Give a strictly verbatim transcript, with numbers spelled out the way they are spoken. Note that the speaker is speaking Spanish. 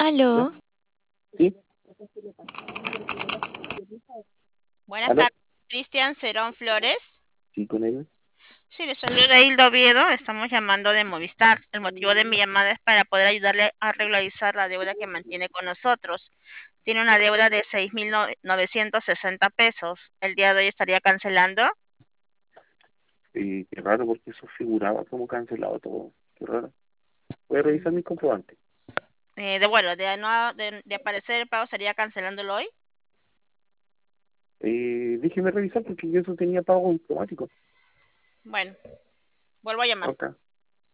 ¿Ya? Aló, ¿Sí? Buenas ¿Aló? tardes, Cristian Cerón Flores. ¿Sí con él? Sí, le saluda Hilda Oviedo. Estamos llamando de Movistar. El motivo de mi llamada es para poder ayudarle a regularizar la deuda que mantiene con nosotros. Tiene una deuda de seis mil novecientos sesenta pesos. El día de hoy estaría cancelando. Eh, qué raro porque eso figuraba como cancelado todo. Qué raro. Voy a revisar mi comprobante. Eh, de bueno, de, no, de, de aparecer el pago, estaría cancelándolo hoy. Eh, déjeme revisar porque yo eso tenía pago automático. Bueno, vuelvo a llamar. Ok.